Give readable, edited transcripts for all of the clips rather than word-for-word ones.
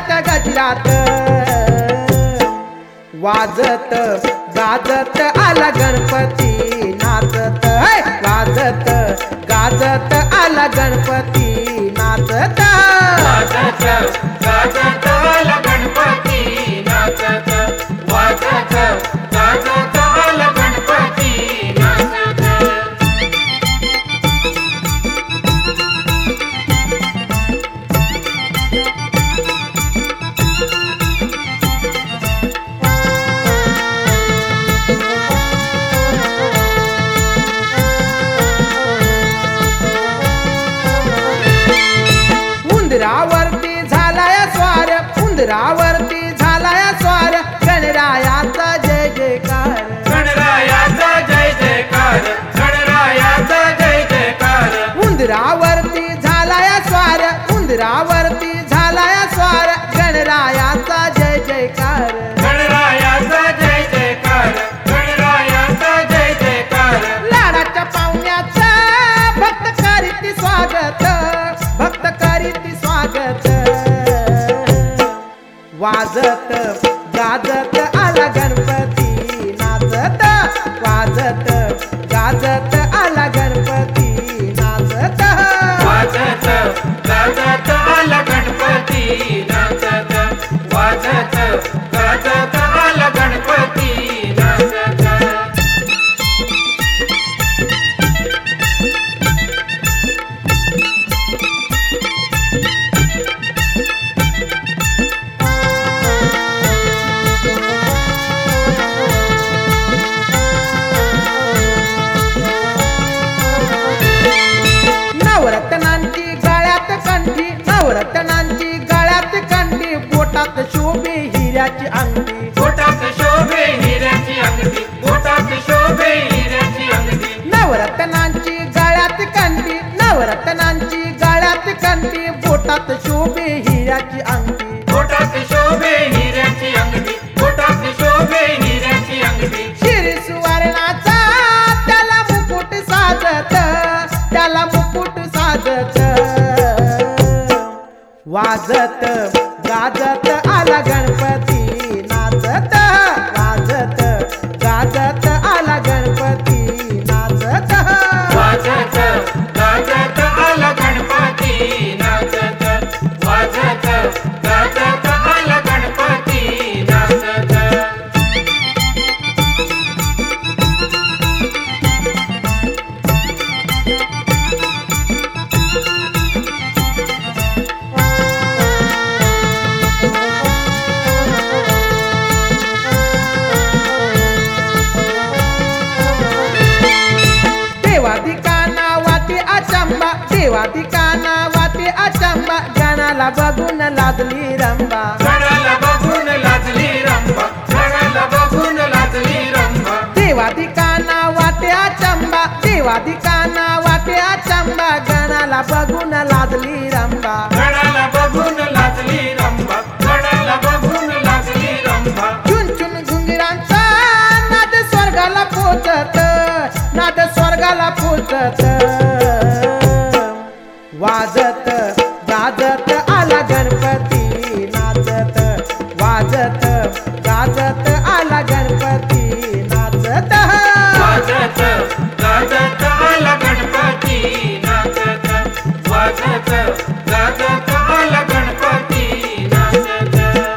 गजरात गजरात वाजत गाजत आला गणपती नाचत वाजत गाजत आला गणपती नाचत वाजत गाजत आला गणपती नाचत वाजत गाजत आला गणपती नाचत उंदरावरती झालाय स्वार उंदरावरती झालाय स्वार गणरायाचा जय जयकार गणरायाचा जय जयकार गणरायाचा जय जयकार उंदरावरती झालाय स्वार उंदरावरती झालाय स्वार गणरायाचा जय जयकार गणरायाचा जय जयकार गणरायाचा जय जयकार लाडाच्या पाहुण्याचा भक्त करीती स्वागत भक्त करीती स्वागत वाजत गाजत आला गणपती नाचत वाजत गाजत आला गणपती नाचत वाजत गाजत आला गणपती नाचत वाजत गाजत आला गणपती नाचत नवरत्नांची गळ्यात कंठी नवरत्नांची गळ्यात कंठी बोटात शोभे हिऱ्याची अंगठी बोटात शोभे हिऱ्याची अंगठी बोटात शोभे हिऱ्याची अंगठी नवरत्नांची गळ्यात कंठी नवरत्नांची गळ्यात कंठी बोटात शोभे हिऱ्याची अंगठी बोटात शोभे हिऱ्याची अंगठी बोटात शोभे हिऱ्याची अंगठी शिरी सुवर्णाचा त्याला मुकुट साजत त्याला मुकुट साजत वाजत गाजत आला गणपती नाचत वाजत गाजत आला गणपती नाचत वाजत गाजत आला गणपती नाचत वाजत गाजत आला गणपती नाचत देवादिकाना वाटे अचंबा देवादिकाना वाटे अचंबा गाण्याला बघून लाजली रंबा गणाला बघून लाजली रंभा गणाला बघून लाजली रंभा देवादिकाना वाटे अचंबा देवादिकाना वाटे अचंबा गाण्याला बघून लाजली रंबा गणाला बघून लाजली रंभा गणाला बघून लाजली रंभा चुन चुन घुंगरांचा नाद स्वर्गाला पोचत नाद स्वर्गाला पोचत वाजत गाजत आला गणपती नाचत वाजत गाजत आला गणपती नाचत वाजत गाजत आला गणपती नाचत वाजत गाजत आला गणपती नाचत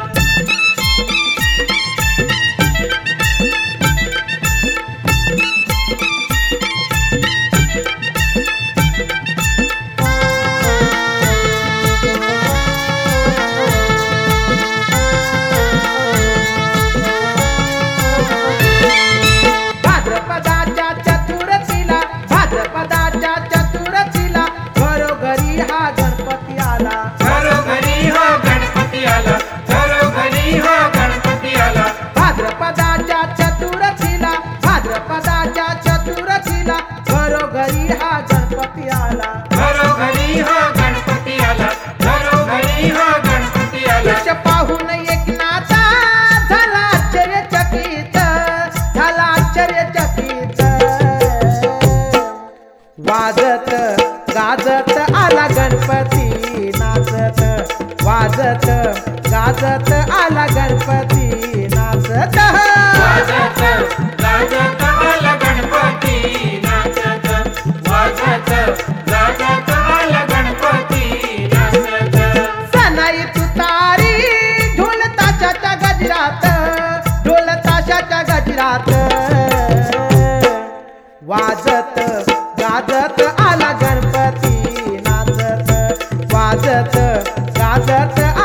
भाद्रपदाच्या चतुर्थीला भाद्रपदाच्या चतुर्थीला घरोघरी हा गणपती आला घरोघरी हा गणपती आला घरोघरी हा गणपती आला भाद्रपदाच्या चतुर्थीला भाद्रपदाच्या चतुर्थीला घरोघरी हा गणपती आला घरोघरी हा गणपती आला घरोघरी हा गणपती आला यश पाहून एकनाथा झाला आश्चर्यचकित झाला आश्चर्यचकित वाजत गाजत आला गणपती नाचत वाजत गाजत गाजत आला गणपती नाचत वाजत गाजत आला गणपती नाचत वाजत गाजत आला गणपती नाचत सनाई तुतारी ढोल ताशाच्या गजरात ढोल ताशाच्या गजरात वाजत गाजत आला गणपती नाचत वाजत गाजत